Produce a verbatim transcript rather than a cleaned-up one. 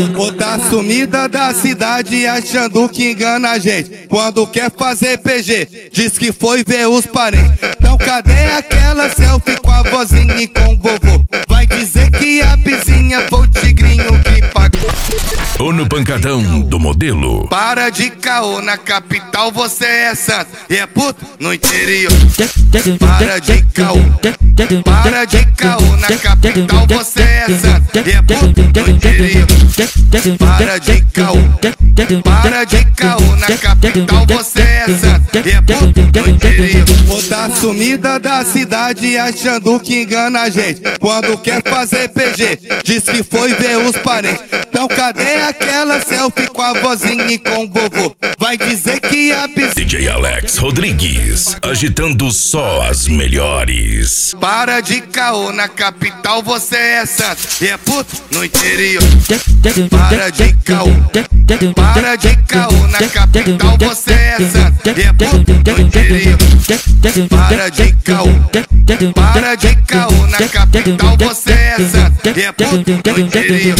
Outra sumida da cidade achando que engana a gente. Quando quer fazer P G, diz que foi ver os parentes. Então cadê aquela selfie com a vozinha e com o vovô? Vai dizer que a vizinha foi o tigrinho que pagou. Ou no pancadão do modelo. Para de caô, na capital você é santo e é puto no interior. Para de caô, para de caô, na capital você é santo e é puto no interior. Para de caô, para de caô, na capital você é santo e é puto no interior. Outra sumida da cidade achando que engana a gente. Quando quer fazer P G, diz que foi ver os parentes. Então cadê aquela selfie com a vozinha e com o vovô? Vai dizer que a piscina... D J Alex Rodrigues, agitando só as melhores. Para de caô, na capital você é santo e é puto no interior. Para de caô, para de caô, na capital você é santo e é puto no interior. Para de caô, para de caô, na capital você é santo e é puto no interior.